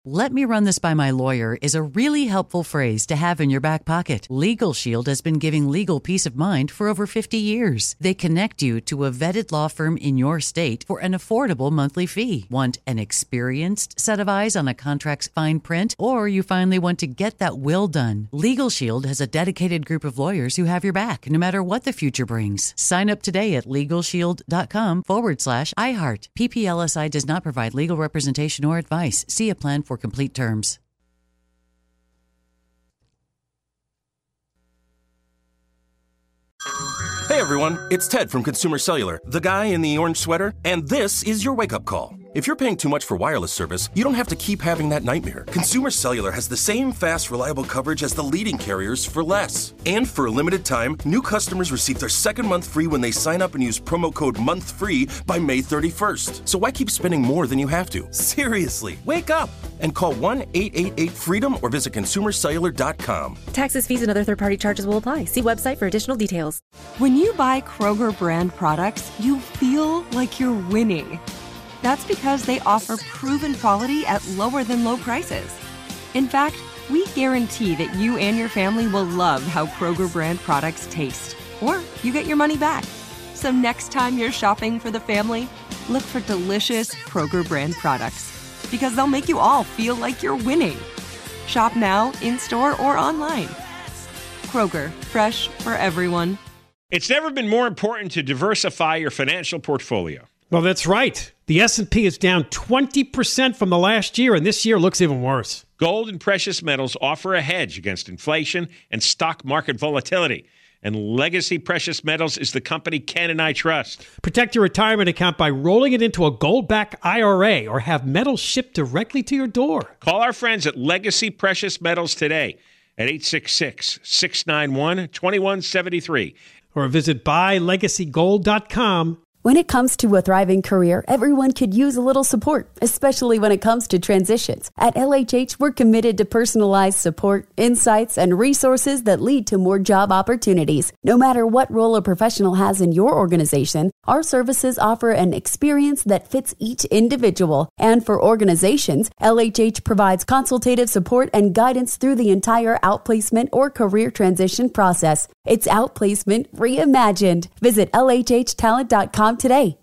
"Let me run this by my lawyer" is a really helpful phrase to have in your back pocket. Legal Shield has been giving legal peace of mind for over 50 years. They connect you to a vetted law firm in your state for an affordable monthly fee. Want an experienced set of eyes on a contract's fine print? Or you finally want to get that will done? Legal Shield has a dedicated group of lawyers who have your back, no matter what the future brings. Sign up today at LegalShield.com/iHeart. PPLSI does not provide legal representation or advice. See a plan for complete terms. Hey everyone, it's Ted from Consumer Cellular, the guy in the orange sweater, and this is your wake-up call. If you're paying too much for wireless service, you don't have to keep having that nightmare. Consumer Cellular has the same fast, reliable coverage as the leading carriers for less. And for a limited time, new customers receive their second month free when they sign up and use promo code MONTHFREE by May 31st. So why keep spending more than you have to? Seriously, wake up and call 1-888-FREEDOM or visit consumercellular.com. Taxes, fees, and other third-party charges will apply. See website for additional details. When you buy Kroger brand products, you feel like you're winning. That's because they offer proven quality at lower than low prices. In fact, we guarantee that you and your family will love how Kroger brand products taste, or you get your money back. So next time you're shopping for the family, look for delicious Kroger brand products, because they'll make you all feel like you're winning. Shop now, in-store, or online. Kroger, fresh for everyone. It's never been more important to diversify your financial portfolio. Well, that's right. The S&P is down 20% from the last year, and this year looks even worse. Gold and precious metals offer a hedge against inflation and stock market volatility. And Legacy Precious Metals is the company Ken and I trust. Protect your retirement account by rolling it into a gold-backed IRA or have metals shipped directly to your door. Call our friends at Legacy Precious Metals today at 866-691-2173. Or visit buylegacygold.com. When it comes to a thriving career, everyone could use a little support, especially when it comes to transitions. At LHH, we're committed to personalized support, insights, and resources that lead to more job opportunities. No matter what role a professional has in your organization, our services offer an experience that fits each individual. And for organizations, LHH provides consultative support and guidance through the entire outplacement or career transition process. It's outplacement reimagined. Visit LHHtalent.com today.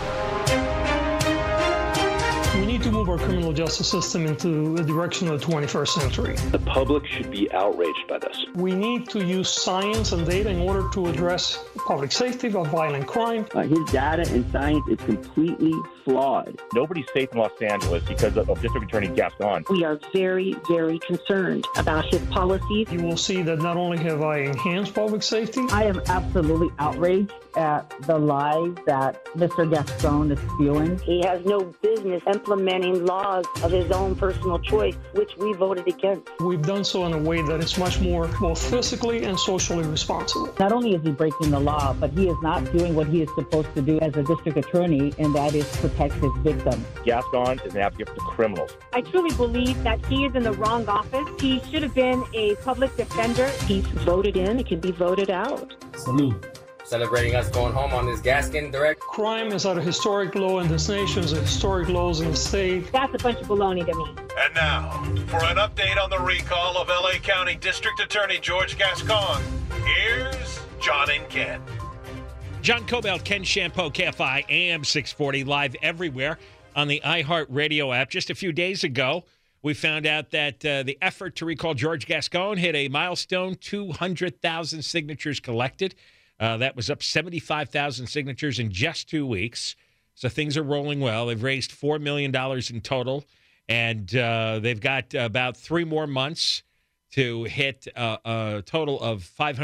We need to move our criminal justice system into the direction of the 21st century. The public should be outraged by this. We need to use science and data in order to address public safety, violent crime. His data and science is completely flawed. Nobody's safe in Los Angeles because of District Attorney Gascon. We are very, very concerned about his policies. You will see that not only have I enhanced public safety, I am absolutely outraged at the lies that Mr. Gascon is spewing. He has no business implementing laws of his own personal choice, which we voted against. We've done so in a way that is much more both physically and socially responsible. Not only is he breaking the law, but he is not doing what he is supposed to do as a district attorney, and that is protect his victims. Gascon is an advocate for the criminals. I truly believe that he is in the wrong office. He should have been a public defender. He's voted in, he can be voted out. Salute. Celebrating us going home on this Gascon direct. Crime is at a historic low in this nation, is at historic lows in the state. That's a bunch of baloney to me. And now, for an update on the recall of LA County District Attorney George Gascon, here's John and Ken. John Cobell, Ken Shampoo, KFI, AM 640, live everywhere on the iHeartRadio app. Just a few days ago, we found out that the effort to recall George Gascon hit a milestone, 200,000 signatures collected. That was up 75,000 signatures in just 2 weeks. So things are rolling well. They've raised $4 million in total, and they've got about 3 more months to hit a total of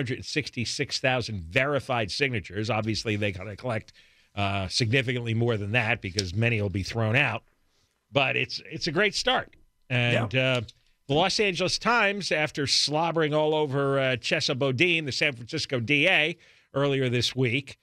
566,000 verified signatures. Obviously, they got to collect significantly more than that because many will be thrown out. But it's a great start. And the Los Angeles Times, after slobbering all over Chesa Boudin, the San Francisco DA, earlier this week,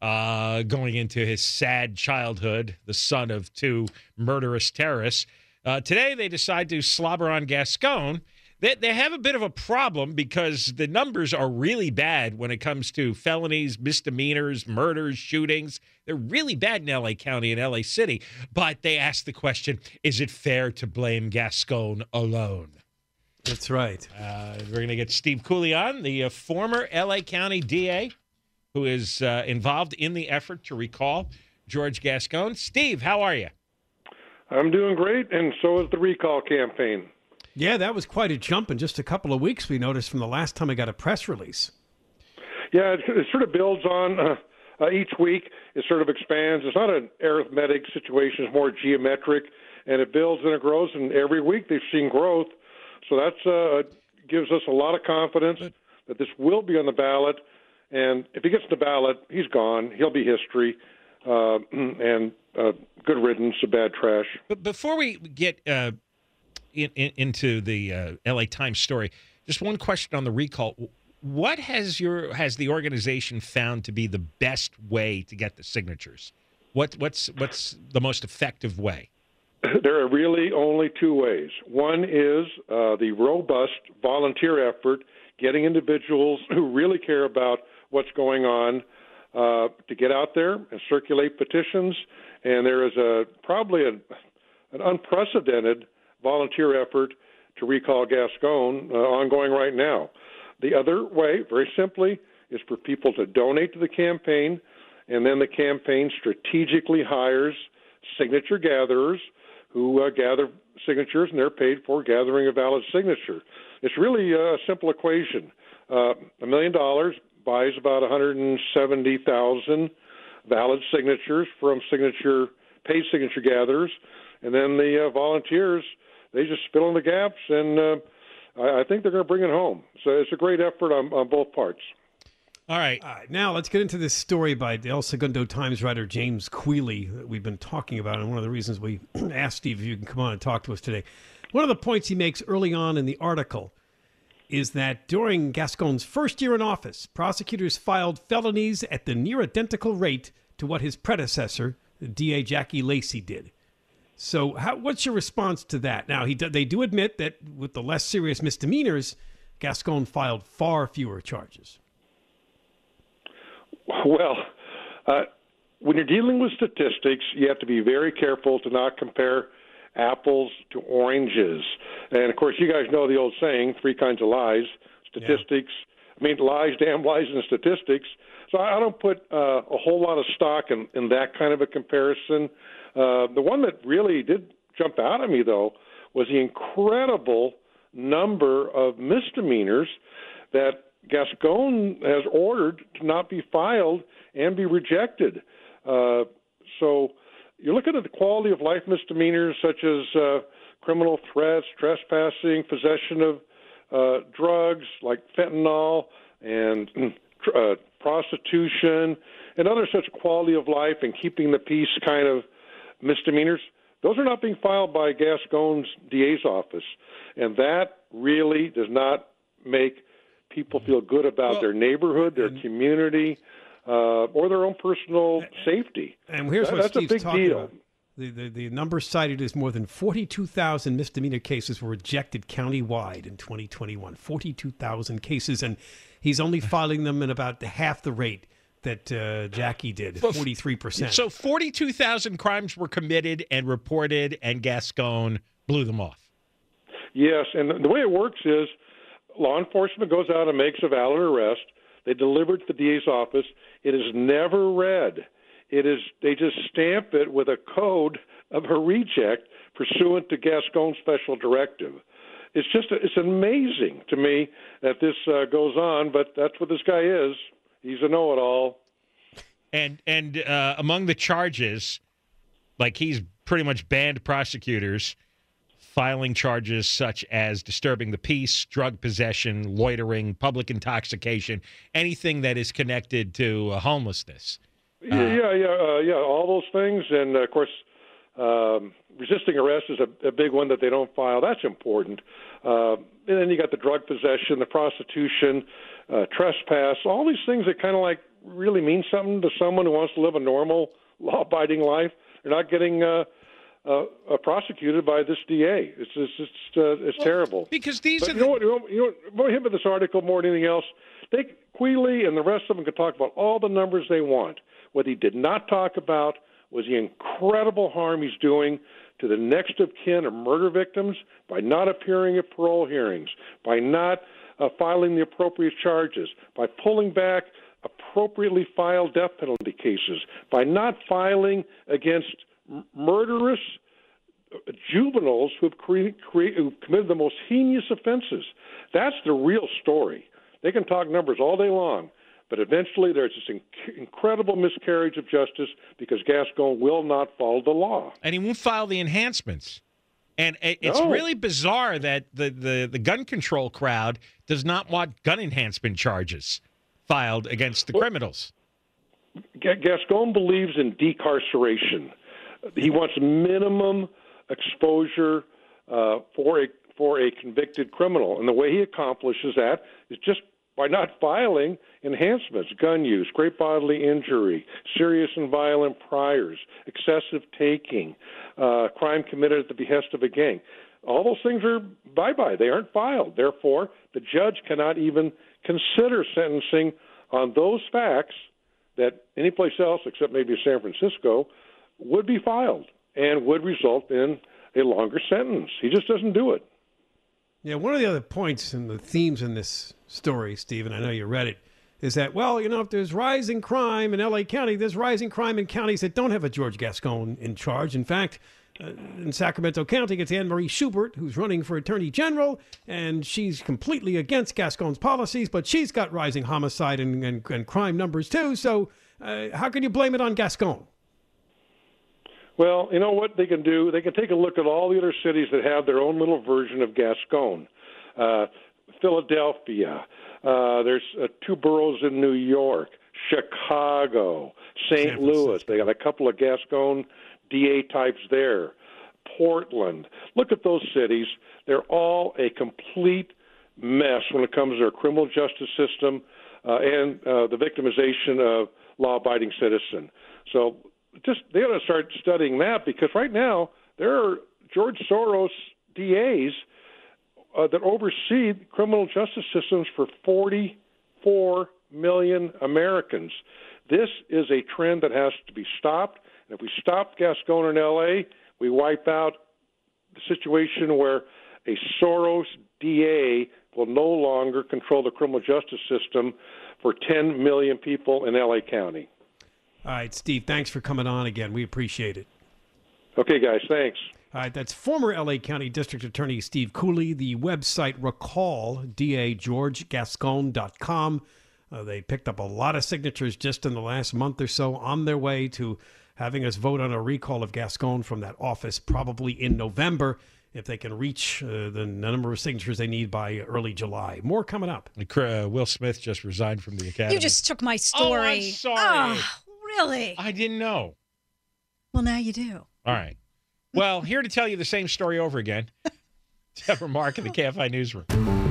going into his sad childhood, the son of 2 murderous terrorists, today they decide to slobber on Gascon. They have a bit of a problem because the numbers are really bad when it comes to felonies, misdemeanors, murders, shootings. They're really bad in L.A. County and L.A. City. But they ask the question, is it fair to blame Gascon alone? That's right. We're going to get Steve Cooley on, the former L.A. County DA, who is involved in the effort to recall George Gascon. Steve, how are you? I'm doing great, and so is the recall campaign. Yeah, that was quite a jump in just a couple of weeks, we noticed, from the last time I got a press release. Yeah, it sort of builds on each week. It sort of expands. It's not an arithmetic situation. It's more geometric, and it builds and it grows, and every week they've seen growth. So that gives us a lot of confidence that this will be on the ballot. And if he gets the ballot, he's gone. He'll be history, and good riddance of bad trash. But before we get into the L.A. Times story, just one question on the recall. What has the organization found to be the best way to get the signatures? What's the most effective way? There are really only two ways. One is the robust volunteer effort, getting individuals who really care about what's going on to get out there and circulate petitions. And there is probably an unprecedented volunteer effort to recall Gascon ongoing right now. The other way, very simply, is for people to donate to the campaign, and then the campaign strategically hires signature gatherers who gather signatures, and they're paid for gathering a valid signature. It's really a simple equation. $1 million buys about 170,000 valid signatures from paid signature gatherers, and then the volunteers, they just fill in the gaps, and I think they're going to bring it home. So it's a great effort on both parts. All right. Now let's get into this story by El Segundo Times writer James Quealy that we've been talking about, and one of the reasons we asked Steve if you can come on and talk to us today. One of the points he makes early on in the article is that during Gascon's first year in office, prosecutors filed felonies at the near identical rate to what his predecessor, DA Jackie Lacey, did. So what's your response to that? Now, they do admit that with the less serious misdemeanors, Gascon filed far fewer charges. Well, when you're dealing with statistics, you have to be very careful to not compare apples to oranges. And, of course, you guys know the old saying, 3 kinds of lies, statistics. Yeah. Lies, damn lies, and statistics. So I don't put a whole lot of stock in that kind of a comparison. The one that really did jump out at me, though, was the incredible number of misdemeanors that Gascon has ordered to not be filed and be rejected. So you're looking at the quality of life misdemeanors such as criminal threats, trespassing, possession of drugs like fentanyl and prostitution, and other such quality of life and keeping the peace kind of misdemeanors. Those are not being filed by Gascon's DA's office, and that really does not make people feel good about their neighborhood, their community, or their own personal safety. And here's what that's Steve's a big talking deal. about. The number cited is more than 42,000 misdemeanor cases were rejected countywide in 2021. 42,000 cases, and he's only filing them at about half the rate that Jackie did, 43%. So 42,000 crimes were committed and reported, and Gascon blew them off. Yes, and the way it works is law enforcement goes out and makes a valid arrest. They deliver it to the DA's office. It is never read. They just stamp it with a code of a reject pursuant to Gascon's special directive. It's amazing to me that this goes on, but that's what this guy is. He's a know-it-all. And among the charges, like he's pretty much banned prosecutors filing charges such as disturbing the peace, drug possession, loitering, public intoxication, anything that is connected to homelessness. Yeah, all those things. And, of course, resisting arrest is a big one that they don't file. That's important. And then you got the drug possession, the prostitution, trespass, all these things that kind of like really mean something to someone who wants to live a normal, law-abiding life. They're not getting prosecuted by this DA. It's terrible. Because these but are you know what hit with this article more than anything else. Quealy and the rest of them could talk about all the numbers they want. What he did not talk about was the incredible harm he's doing to the next of kin of murder victims by not appearing at parole hearings, by not filing the appropriate charges, by pulling back appropriately filed death penalty cases, by not filing against murderous juveniles who've committed the most heinous offenses. That's the real story. They can talk numbers all day long, but eventually there's this incredible miscarriage of justice because Gascon will not follow the law. And he won't file the enhancements. And it's really bizarre that the gun control crowd does not want gun enhancement charges filed against the criminals. Gascon believes in decarceration. He wants minimum exposure for a convicted criminal. And the way he accomplishes that is just by not filing enhancements, gun use, great bodily injury, serious and violent priors, excessive taking, crime committed at the behest of a gang. All those things are bye-bye. They aren't filed. Therefore, the judge cannot even consider sentencing on those facts that any place else, except maybe San Francisco, would be filed and would result in a longer sentence. He just doesn't do it. Yeah, one of the other points and the themes in this story, Stephen, I know you read it, is that, well, if there's rising crime in L.A. County, there's rising crime in counties that don't have a George Gascon in charge. In fact, in Sacramento County, it's Anne Marie Schubert, who's running for Attorney General, and she's completely against Gascon's policies, but she's got rising homicide and crime numbers too. So how can you blame it on Gascon? Well, you know what they can do? They can take a look at all the other cities that have their own little version of Gascon. Philadelphia. There's 2 boroughs in New York. Chicago. St. Louis. They got a couple of Gascon DA types there. Portland. Look at those cities. They're all a complete mess when it comes to their criminal justice system and the victimization of law-abiding citizen. So they ought to start studying that, because right now there are George Soros DAs that oversee criminal justice systems for 44 million Americans. This is a trend that has to be stopped. And if we stop Gascon in L.A., we wipe out the situation where a Soros DA will no longer control the criminal justice system for 10 million people in L.A. County. All right, Steve, thanks for coming on again. We appreciate it. Okay, guys, thanks. All right, that's former L.A. County District Attorney Steve Cooley. The website recalldageorgegascon.com. They picked up a lot of signatures just in the last month or so on their way to having us vote on a recall of Gascon from that office probably in November, if they can reach the number of signatures they need by early July. More coming up. Will Smith just resigned from the Academy. You just took my story. Oh, I'm sorry. Oh, really? I didn't know. Well, now you do. All right. Well, here to tell you the same story over again, Deborah Mark in the KFI Newsroom.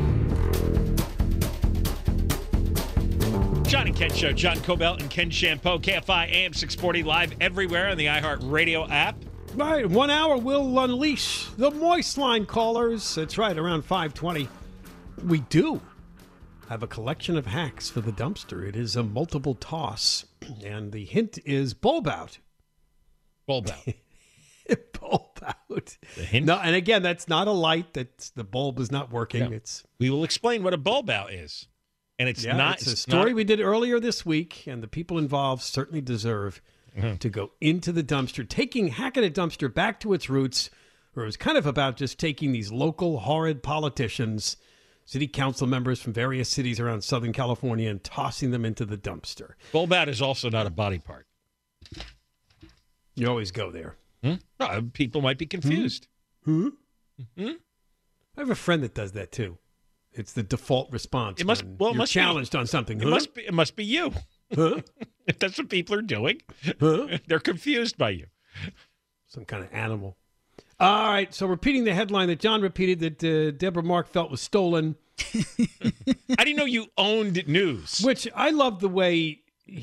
John and Ken Show. John Cobelt and Ken Champeau. KFI AM 640 live everywhere on the iHeart Radio app. Right, 1 hour will unleash the Moist Line callers. That's right, around 5:20. We do have a collection of hacks for the dumpster. It is a multiple toss, and the hint is bulb out. Bulb out. Bulb out. The hint? No, and again, that's not a light. That's the bulb is not working. No. It's We will explain what a bulb out is. And it's not. It's a story we did earlier this week, and the people involved certainly deserve to go into the dumpster, hacking a dumpster back to its roots, where it was kind of about just taking these local horrid politicians, city council members from various cities around Southern California, and tossing them into the dumpster. Bulb out is also not a body part. You always go there. People might be confused. I have a friend that does that too. It's the default response. It must. Well, it must challenged on something. It must be you. If that's what people are doing, they're confused by you. Some kind of animal. All right. So repeating the headline that John repeated that Deborah Mark felt was stolen. I didn't know you owned news. Which I love the way he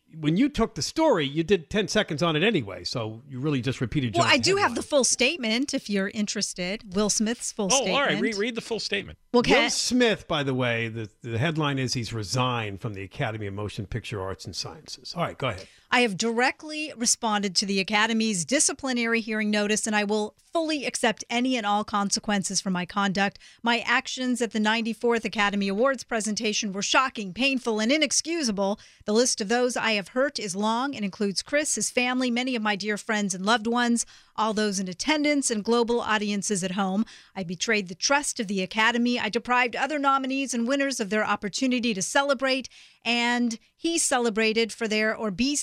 when you took the story, you did 10 seconds on it anyway, so you really just repeated. Well, John's I do headline. have the full statement if you're interested. Will Smith's full statement. All right. Read the full statement. Well, Will Smith, by the way, the headline is he's resigned from the Academy of Motion Picture Arts and Sciences. All right, go ahead. I have directly responded to the Academy's disciplinary hearing notice, and I will fully accept any and all consequences for my conduct. My actions at the 94th Academy Awards presentation were shocking, painful, and inexcusable. The list of those I have hurt is long and includes Chris, his family, many of my dear friends and loved ones, all those in attendance, and global audiences at home. I betrayed the trust of the Academy. I deprived other nominees and winners of their opportunity to celebrate, and be celebrated for their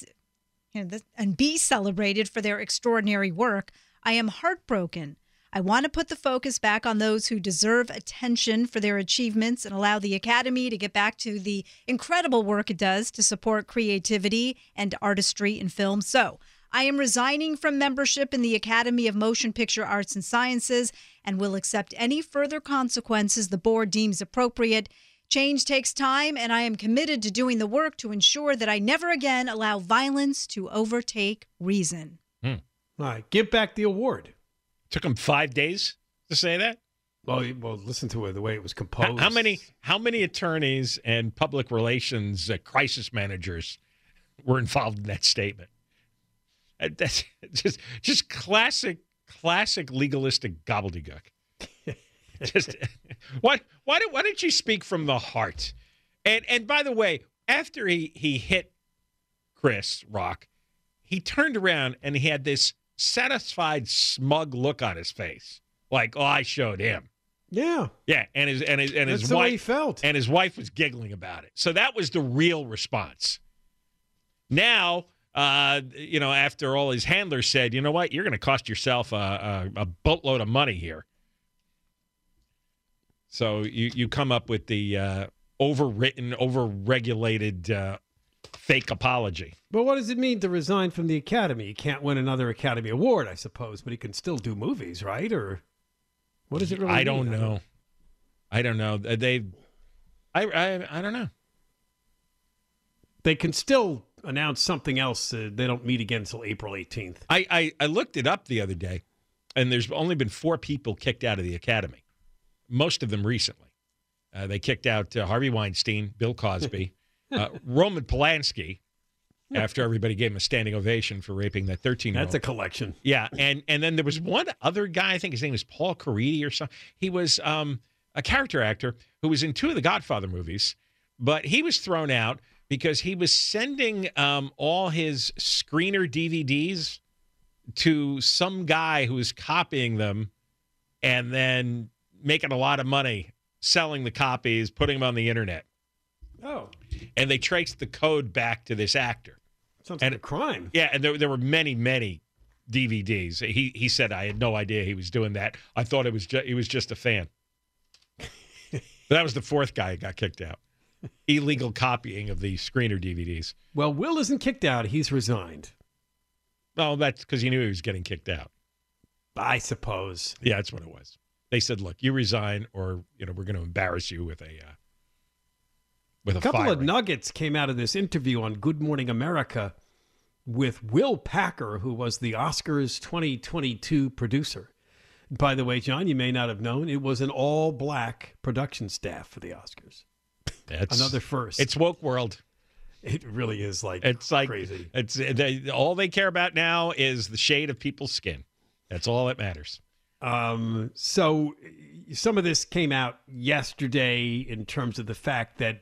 extraordinary work. I am heartbroken. I want to put the focus back on those who deserve attention for their achievements and allow the Academy to get back to the incredible work it does to support creativity and artistry in film. So I am resigning from membership in the Academy of Motion Picture Arts and Sciences and will accept any further consequences the board deems appropriate. Change takes time, and I am committed to doing the work to ensure that I never again allow violence to overtake reason. All right, give back the award. Took him 5 days to say that? Well, listen to the way it was composed. How many attorneys and public relations crisis managers were involved in that statement? That's just classic legalistic gobbledygook. Why didn't you speak from the heart? And by the way, after he hit Chris Rock, he turned around and he had this satisfied, smug look on his face, like, "Oh, I showed him." Yeah, and his That's the wife way he felt, and his wife was giggling about it. So that was the real response. Now, after all his handlers said, "You know what? You're going to cost yourself a boatload of money here." So you come up with the overwritten, overregulated fake apology. But what does it mean to resign from the Academy? He can't win another Academy Award, I suppose, but he can still do movies, right? Or what does it really mean? I don't know. I don't know. I don't know. They can still announce something else. They don't meet again until April 18th. I looked it up the other day, and there's only been 4 people kicked out of the Academy. Most of them recently. They kicked out Harvey Weinstein, Bill Cosby, Roman Polanski, after everybody gave him a standing ovation for raping that 13-year-old. That's a collection. Yeah, and then there was one other guy, I think his name was Paul Caridi or something. He was a character actor who was in 2 of the Godfather movies, but he was thrown out because he was sending all his screener DVDs to some guy who was copying them and then making a lot of money selling the copies, putting them on the internet. Oh. And they traced the code back to this actor. Sounds like a crime. Yeah, and there were many, many DVDs. He said, "I had no idea he was doing that. I thought he was just a fan." That was the 4th guy who got kicked out. Illegal copying of the screener DVDs. Well, Will isn't kicked out. He's resigned. Well, that's because he knew he was getting kicked out. I suppose. Yeah, that's what it was. They said, "Look, you resign, or we're going to embarrass you with a couple firing." of nuggets came out of this interview on Good Morning America with Will Packer, who was the Oscars 2022 producer. By the way, John, you may not have known, it was an all-black production staff for the Oscars. That's another first. It's woke world. It really is it's like crazy. All they care about now is the shade of people's skin. That's all that matters. So some of this came out yesterday in terms of the fact that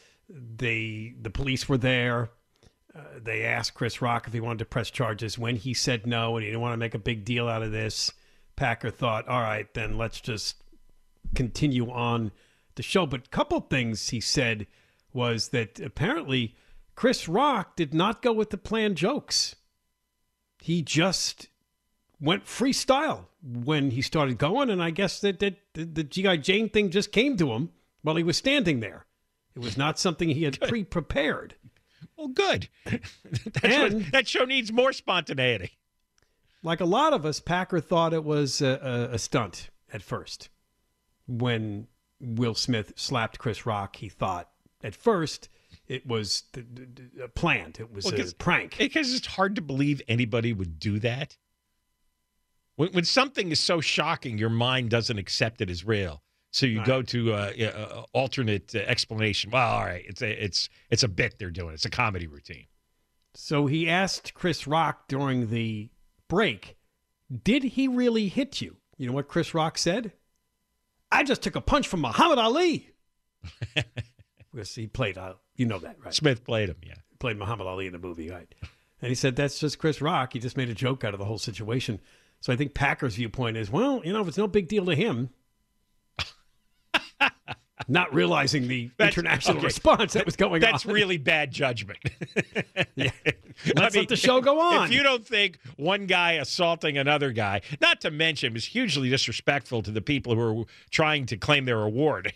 the police were there. They asked Chris Rock if he wanted to press charges. When he said no and he didn't want to make a big deal out of this, Packer thought, all right, then let's just continue on the show. But a couple things he said was that apparently Chris Rock did not go with the planned jokes. He just went freestyle when he started going, and I guess that the G.I. Jane thing just came to him while he was standing there. It was not something he had pre-prepared. Well, good. That show needs more spontaneity. Like a lot of us, Packer thought it was a stunt at first. When Will Smith slapped Chris Rock, he thought at first it was planned. It was a prank. Because it's hard to believe anybody would do that. When something is so shocking, your mind doesn't accept it as real. So you go to alternate explanation. Well, all right, it's a bit they're doing. It's a comedy routine. So he asked Chris Rock during the break, did he really hit you? You know what Chris Rock said? I just took a punch from Muhammad Ali. Because he played, you know that, right? Smith played him, yeah. Played Muhammad Ali in the movie, right? And he said, that's just Chris Rock. He just made a joke out of the whole situation. So I think Packer's viewpoint is, well, if it's no big deal to him, not realizing the international response that was going on. That's really bad judgment. Yeah. Let's let the show go on. If you don't think one guy assaulting another guy, not to mention, was hugely disrespectful to the people who are trying to claim their award.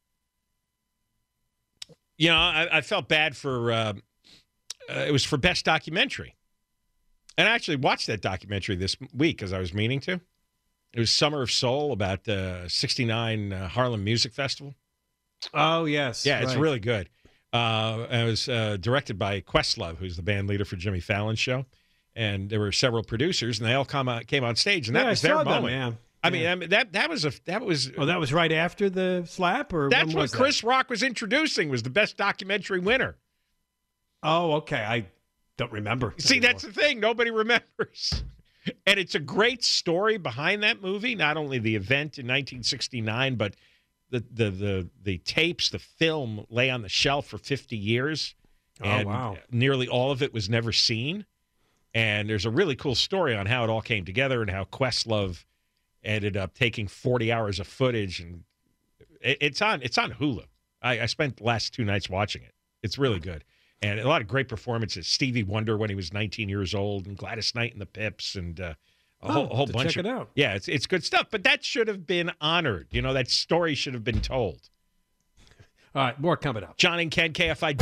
I felt bad for, it was for Best Documentary. And I actually watched that documentary this week because I was meaning to. It was Summer of Soul about the 69 Harlem Music Festival. Oh, yes. Yeah, it's really good. And it was directed by Questlove, who's the band leader for Jimmy Fallon's show. And there were several producers, and they all came on stage, and that was their moment. I mean, that was. Oh, that was right after the slap, or that's what Chris Rock was introducing. Was the Best Documentary winner. Oh, okay. I don't remember. See, that's the thing. Nobody remembers. And it's a great story behind that movie. Not only the event in 1969, but the tapes, the film lay on the shelf for 50 years. And nearly all of it was never seen. And there's a really cool story on how it all came together and how Questlove ended up taking 40 hours of footage. And it's on Hulu. I spent the last 2 nights watching it. It's really good. And a lot of great performances. Stevie Wonder when he was 19 years old, and Gladys Knight and the Pips, and a whole bunch check of it out. Yeah, it's good stuff. But that should have been honored. That story should have been told. All right, more coming up. John and Ken, KFI.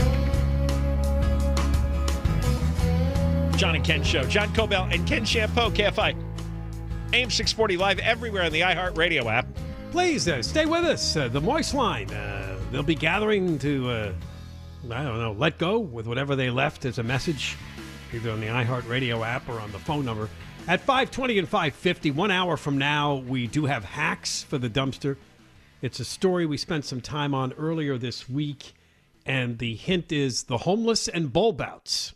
John and Ken Show. John Cobell and Ken Shampoo, KFI. AM 640 live everywhere on the iHeartRadio app. Please stay with us. The Moist Line. They'll be gathering to... let go with whatever they left as a message, either on the iHeartRadio app or on the phone number. At 5:20 and 5:50, 1 hour from now, we do have hacks for the dumpster. It's a story we spent some time on earlier this week, and the hint is the homeless and bowl bouts.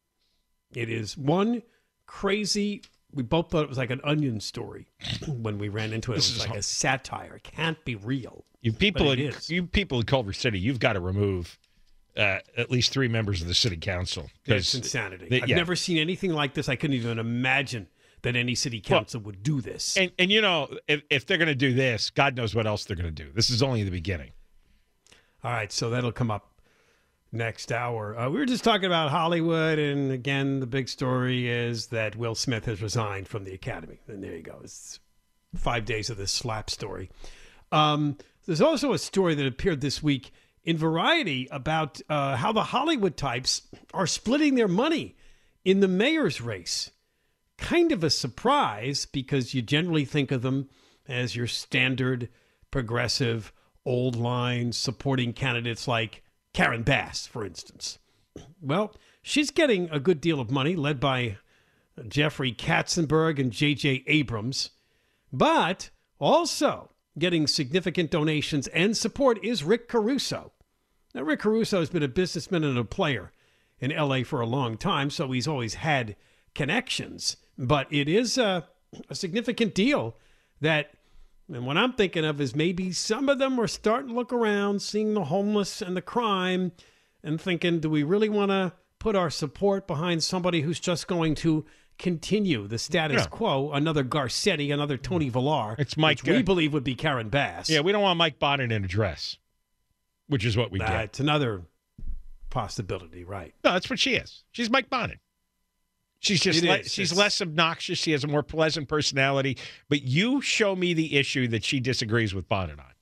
It is one crazy... We both thought it was like an Onion story when we ran into it. It was like a satire. It can't be real. You people in Culver City, you've got to remove... at least 3 members of the city council. It's insanity. I've never seen anything like this. I couldn't even imagine that any city council would do this. And if they're going to do this, God knows what else they're going to do. This is only the beginning. All right, so that'll come up next hour. We were just talking about Hollywood, and again, the big story is that Will Smith has resigned from the Academy. And there you go. It's 5 days of this slap story. There's also a story that appeared this week in Variety about how the Hollywood types are splitting their money in the mayor's race. Kind of a surprise, because you generally think of them as your standard progressive, old line supporting candidates like Karen Bass, for instance. Well, she's getting a good deal of money, led by Jeffrey Katzenberg and J.J. Abrams. But also getting significant donations and support is Rick Caruso. Now, Rick Caruso has been a businessman and a player in L.A. for a long time, so he's always had connections. But it is a significant deal that, and what I'm thinking of is maybe some of them are starting to look around, seeing the homeless and the crime, and thinking, do we really want to put our support behind somebody who's just going to continue the status quo, another Garcetti, another Tony Villar, it's Mike, which we believe would be Karen Bass. Yeah, we don't want Mike Bonnet in a dress, which is what we get. It's another possibility, right? No, that's what she is. She's Mike Bonnet. She's just she's less obnoxious. She has a more pleasant personality. But you show me the issue that she disagrees with Bonnet on.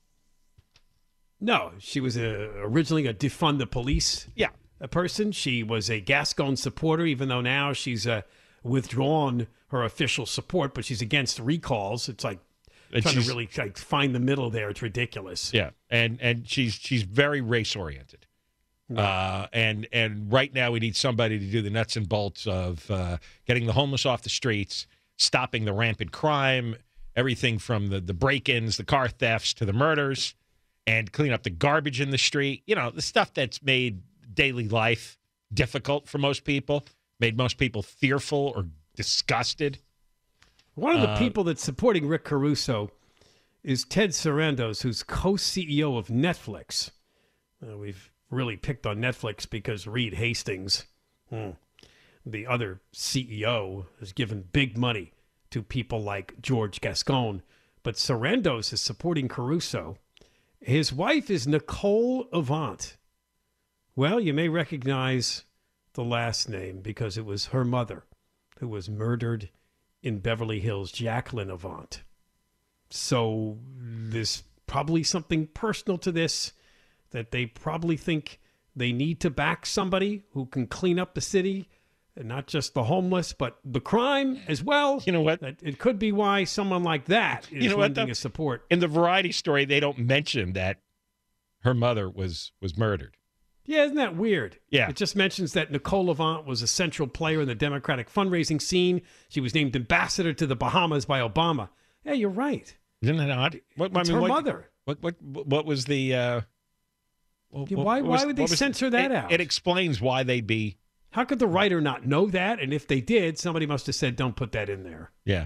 No, she was originally a defund the police person. She was a Gascon supporter, even though now she's withdrawn her official support, but she's against recalls. It's like trying to really find the middle there. It's ridiculous. Yeah, and she's very race oriented. And right now we need somebody to do the nuts and bolts of getting the homeless off the streets, stopping the rampant crime, everything from the break-ins, the car thefts, to the murders, and clean up the garbage in the street. You know, the stuff that's made daily life difficult for most people, made most people fearful or disgusted. One of the people that's supporting Rick Caruso is Ted Sarandos, who's co-CEO of Netflix. We've really picked on Netflix because Reed Hastings, the other CEO, has given big money to people like George Gascon. But Sarandos is supporting Caruso. His wife is Nicole Avant. Well, you may recognize the last name because it was her mother who was murdered in Beverly Hills, Jacqueline Avant. So there's probably something personal to this, that they probably think they need to back somebody who can clean up the city, and not just the homeless, but the crime as well. You know what? It could be why someone like that is lending a support. In the Variety story, they don't mention that her mother was murdered. Yeah, isn't that weird? Yeah. It just mentions that Nicole Avant was a central player in the Democratic fundraising scene. She was named ambassador to the Bahamas by Obama. Yeah, you're right. Isn't that odd? It's her mother. What was the... why would they censor that out? It explains why they'd be... How could the writer not know that? And if they did, somebody must have said, don't put that in there. Yeah.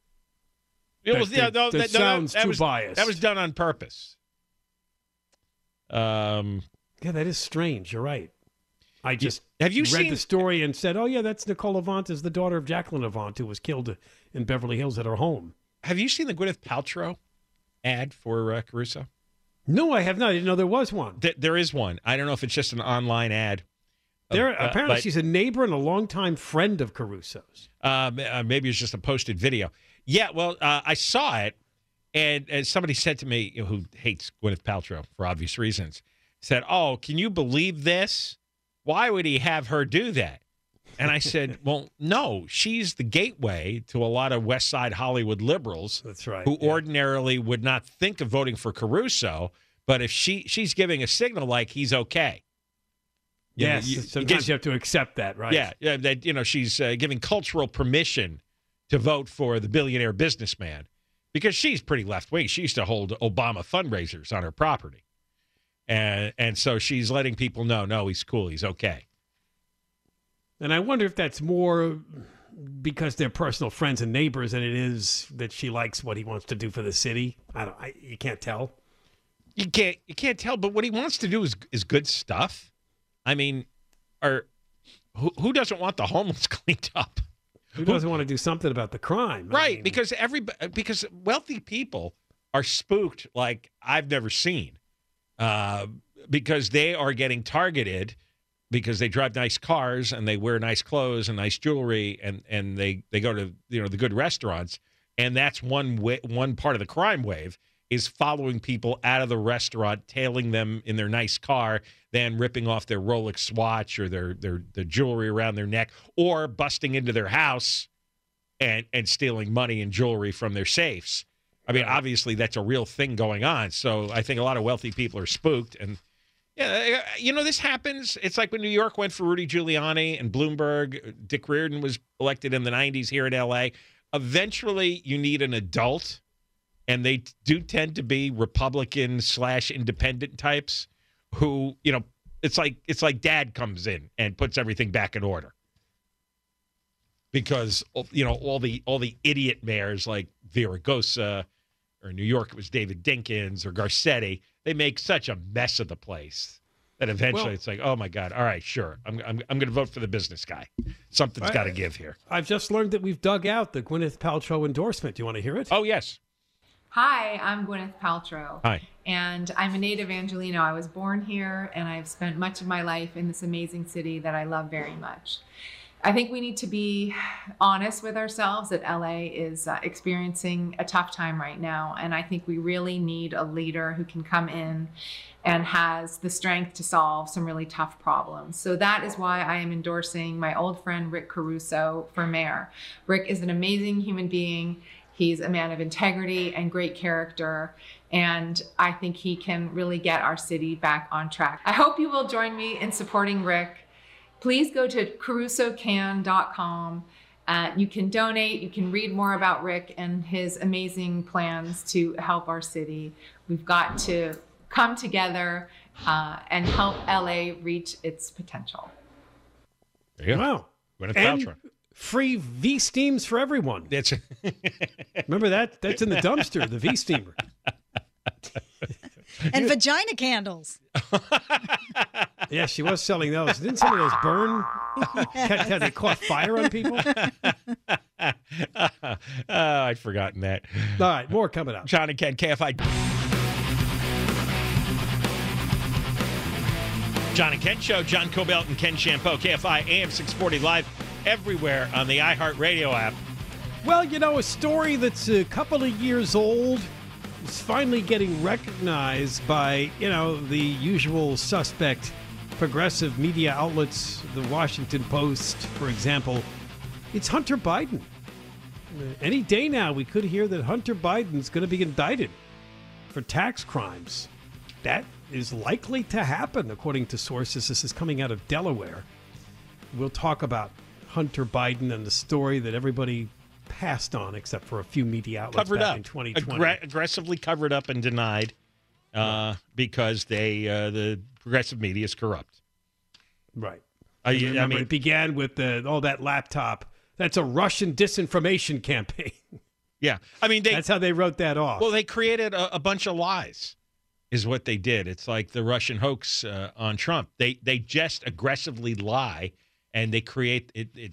That sounds too biased. That was done on purpose. Yeah, that is strange. You're right. I just read the story and said, oh, yeah, that's Nicole Avant, is the daughter of Jacqueline Avant, who was killed in Beverly Hills at her home. Have you seen the Gwyneth Paltrow ad for Caruso? No, I have not. I didn't know there was one. There is one. I don't know if it's just an online ad. Apparently, she's a neighbor and a longtime friend of Caruso's. Maybe it's just a posted video. Yeah, well, I saw it, and somebody said to me, who hates Gwyneth Paltrow for obvious reasons, said, oh, can you believe this? Why would he have her do that? And I said, well, no, she's the gateway to a lot of West Side Hollywood liberals. That's right. Who ordinarily would not think of voting for Caruso, but if she's giving a signal like he's okay. Sometimes you have to accept that, right? Yeah, that she's giving cultural permission to vote for the billionaire businessman because she's pretty left-wing. She used to hold Obama fundraisers on her property. And so she's letting people know, no, he's cool, he's okay. And I wonder if that's more because they're personal friends and neighbors than it is that she likes what he wants to do for the city. You can't tell. You can't tell, but what he wants to do is good stuff. I mean, who doesn't want the homeless cleaned up? Who doesn't want to do something about the crime? Right, because wealthy people are spooked like I've never seen. Because they are getting targeted because they drive nice cars and they wear nice clothes and nice jewelry and they go to the good restaurants, and that's one part of the crime wave is following people out of the restaurant, tailing them in their nice car, then ripping off their Rolex watch or their jewelry around their neck, or busting into their house and stealing money and jewelry from their safes. I mean, obviously, that's a real thing going on. So I think a lot of wealthy people are spooked. And, this happens. It's like when New York went for Rudy Giuliani and Bloomberg. Dick Reardon was elected in the 90s here in L.A. Eventually, you need an adult, and they do tend to be Republican/independent types who, it's like dad comes in and puts everything back in order. Because, all the idiot mayors like Villaraigosa, or New York, it was David Dinkins or Garcetti. They make such a mess of the place that eventually it's like, oh my God, all right, sure, I'm going to vote for the business guy. Something's got to give here. I've just learned that we've dug out the Gwyneth Paltrow endorsement. Do you want to hear it? Oh yes. Hi, I'm Gwyneth Paltrow. Hi. And I'm a native Angelino. I was born here, and I've spent much of my life in this amazing city that I love very much. I think we need to be honest with ourselves that LA is experiencing a tough time right now. And I think we really need a leader who can come in and has the strength to solve some really tough problems. So that is why I am endorsing my old friend, Rick Caruso, for mayor. Rick is an amazing human being. He's a man of integrity and great character, and I think he can really get our city back on track. I hope you will join me in supporting Rick. Please go to carusocan.com. You can donate, you can read more about Rick and his amazing plans to help our city. We've got to come together and help LA reach its potential. There you go. Wow. And free V-steams for everyone. That's Remember that? That's in the dumpster, the V-steamer. And vagina candles. Yeah, she was selling those. Didn't some of those burn? Had they caught fire on people? I'd forgotten that. All right, more coming up. John and Ken, KFI. John and Ken Show. John Cobelt and Ken Champeau. KFI AM 640 live everywhere on the iHeartRadio app. Well, a story that's a couple of years old is finally getting recognized by, the usual suspect progressive media outlets, the Washington Post, for example. It's Hunter Biden. Any day now, we could hear that Hunter Biden's going to be indicted for tax crimes. That is likely to happen, according to sources. This is coming out of Delaware. We'll talk about Hunter Biden and the story that everybody passed on, except for a few media outlets Covered back up. in 2020. Aggressively covered up and denied because the progressive media is corrupt. Right. Remember, it began with that laptop. That's a Russian disinformation campaign. Yeah. That's how they wrote that off. Well, they created a bunch of lies is what they did. It's like the Russian hoax on Trump. They just aggressively lie, and they create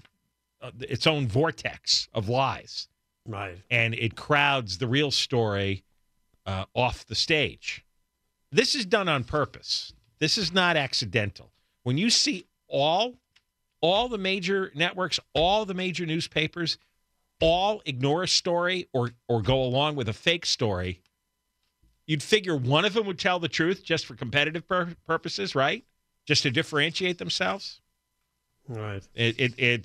its own vortex of lies. Right. And it crowds the real story off the stage. This is done on purpose. This is not accidental. When you see all the major networks, all the major newspapers, all ignore a story or go along with a fake story, you'd figure one of them would tell the truth just for competitive purposes, right? Just to differentiate themselves. Right. It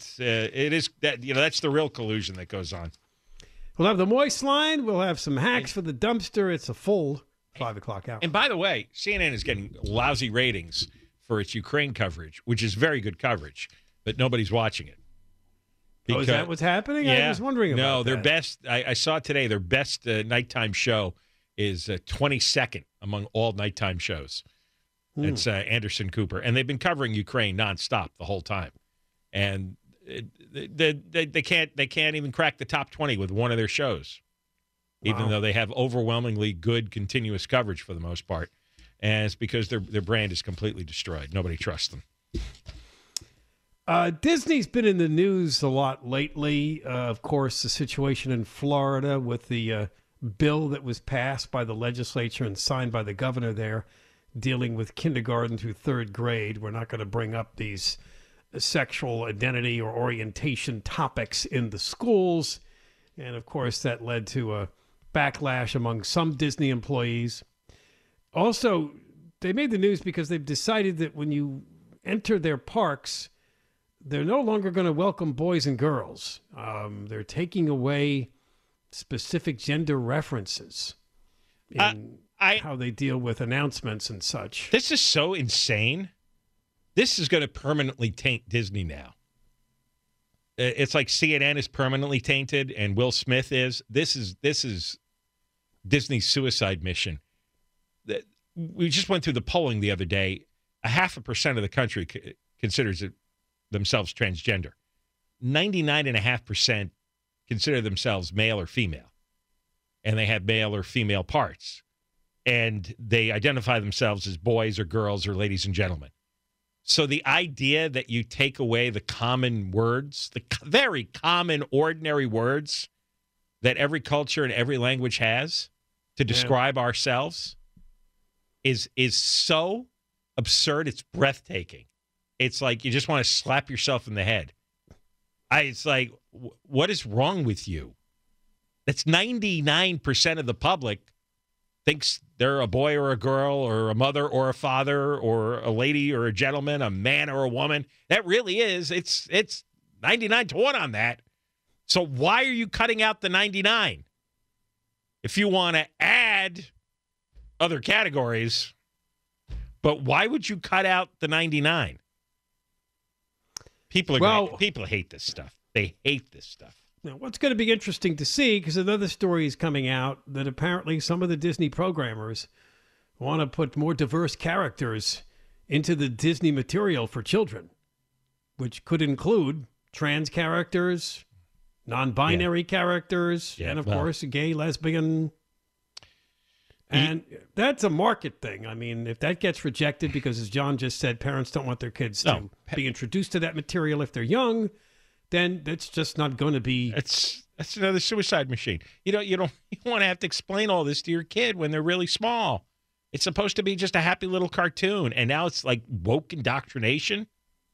is that that's the real collusion that goes on. We'll have the Moist line. We'll have some hacks for the dumpster. It's a full 5 o'clock hour. And by the way, CNN is getting lousy ratings for its Ukraine coverage, which is very good coverage, but nobody's watching it. Because, is that what's happening? Yeah, I was wondering about that. No, their best, I saw today, their best nighttime show is 22nd among all nighttime shows. It's Anderson Cooper. And they've been covering Ukraine nonstop the whole time. And they can't even crack the top 20 with one of their shows, even though they have overwhelmingly good continuous coverage for the most part. And it's because their brand is completely destroyed. Nobody trusts them. Disney's been in the news a lot lately. Of course, the situation in Florida with the bill that was passed by the legislature and signed by the governor there, dealing with kindergarten through third grade. We're not going to bring up these sexual identity or orientation topics in the schools. And, of course, that led to a backlash among some Disney employees. Also, they made the news because they've decided that when you enter their parks, they're no longer going to welcome boys and girls. They're taking away specific gender references in how they deal with announcements and such. This is so insane. This is going to permanently taint Disney now. It's like CNN is permanently tainted and Will Smith is. This is Disney's suicide mission. We just went through the polling the other day. 0.5% of the country considers themselves transgender. 99.5% consider themselves male or female. And they have male or female parts. And they identify themselves as boys or girls or ladies and gentlemen. So the idea that you take away the common words, the very common, ordinary words that every culture and every language has to describe ourselves is so absurd, it's breathtaking. It's like you just want to slap yourself in the head. It's like, what is wrong with you? That's 99% of the public thinks they're a boy or a girl or a mother or a father or a lady or a gentleman, a man or a woman. That really is. It's 99 to 1 on that. So why are you cutting out the 99? If you want to add other categories, but why would you cut out the 99? People hate this stuff. They hate this stuff. Now, what's going to be interesting to see, because another story is coming out that apparently some of the Disney programmers want to put more diverse characters into the Disney material for children, which could include trans characters, non-binary characters, and, of course, gay, lesbian. And that's a market thing. I mean, if that gets rejected because, as John just said, parents don't want their kids to be introduced to that material if they're young, then that's just not going to be. That's another suicide machine. You don't want to have to explain all this to your kid when they're really small. It's supposed to be just a happy little cartoon, and now it's like woke indoctrination.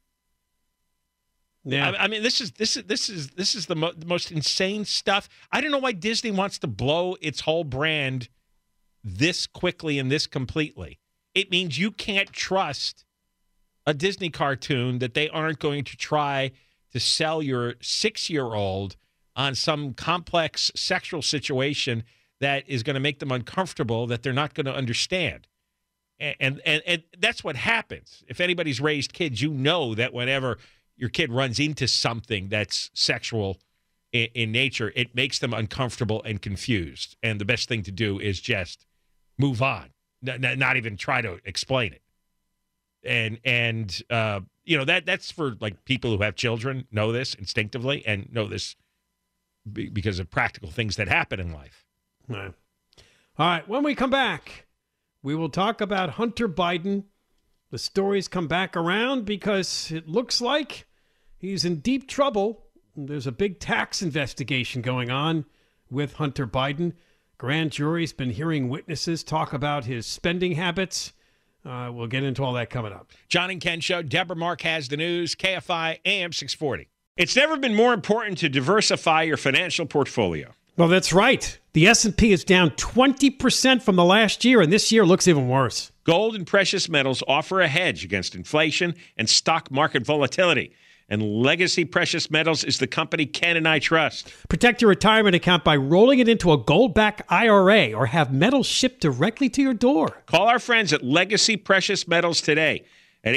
Yeah, I mean, this is the most insane stuff. I don't know why Disney wants to blow its whole brand this quickly and this completely. It means you can't trust a Disney cartoon that they aren't going to try to sell your 6-year-old on some complex sexual situation that is going to make them uncomfortable, that they're not going to understand. And that's what happens. If anybody's raised kids, you know that whenever your kid runs into something that's sexual in nature, it makes them uncomfortable and confused. And the best thing to do is just move on, not even try to explain it. And that's for like people who have children, know this instinctively and know this because of practical things that happen in life. All right. When we come back, we will talk about Hunter Biden. The stories come back around because it looks like he's in deep trouble. There's a big tax investigation going on with Hunter Biden. Grand jury's been hearing witnesses talk about his spending habits. We'll get into all that coming up. John and Ken Show. Deborah Mark has the news. KFI AM 640. It's never been more important to diversify your financial portfolio. Well, that's right. The S&P is down 20% from the last year, and this year looks even worse. Gold and precious metals offer a hedge against inflation and stock market volatility. And Legacy Precious Metals is the company Ken and I trust. Protect your retirement account by rolling it into a gold-backed IRA or have metals shipped directly to your door. Call our friends at Legacy Precious Metals today at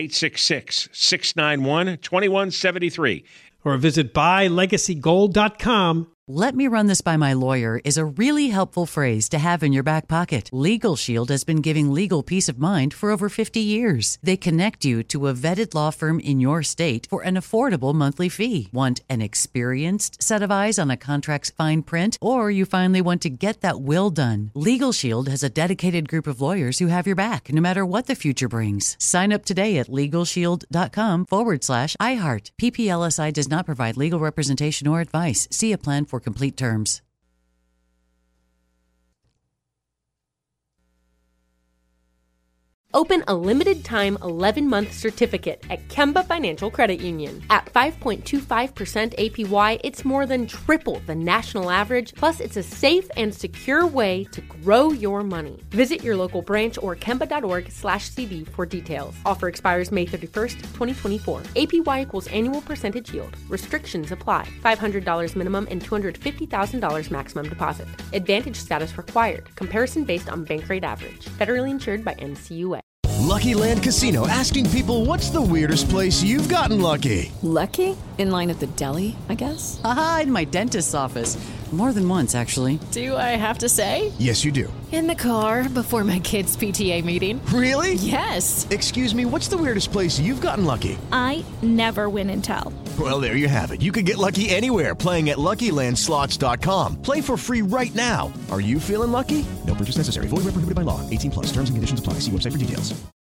866-691-2173. Or visit buylegacygold.com. Let me run this by my lawyer is a really helpful phrase to have in your back pocket. Legal Shield has been giving legal peace of mind for over 50 years. They connect you to a vetted law firm in your state for an affordable monthly fee. Want an experienced set of eyes on a contract's fine print? Or you finally want to get that will done? Legal Shield has a dedicated group of lawyers who have your back, no matter what the future brings. Sign up today at LegalShield.com/iHeart. PPLSI does not provide legal representation or advice. See a plan for complete terms. Open a limited-time 11-month certificate at Kemba Financial Credit Union. At 5.25% APY, it's more than triple the national average, plus it's a safe and secure way to grow your money. Visit your local branch or kemba.org/CD for details. Offer expires May 31st, 2024. APY equals annual percentage yield. Restrictions apply. $500 minimum and $250,000 maximum deposit. Advantage status required. Comparison based on bank rate average. Federally insured by NCUA. Lucky Land Casino, asking people, what's the weirdest place you've gotten lucky? Lucky? In line at the deli, I guess? Aha, in my dentist's office. More than once, actually. Do I have to say? Yes, you do. In the car before my kids' PTA meeting. Really? Yes. Excuse me, what's the weirdest place you've gotten lucky? I never win and tell. Well, there you have it. You can get lucky anywhere, playing at LuckyLandSlots.com. Play for free right now. Are you feeling lucky? No purchase necessary. Void where prohibited by law. 18+. Terms and conditions apply. See website for details.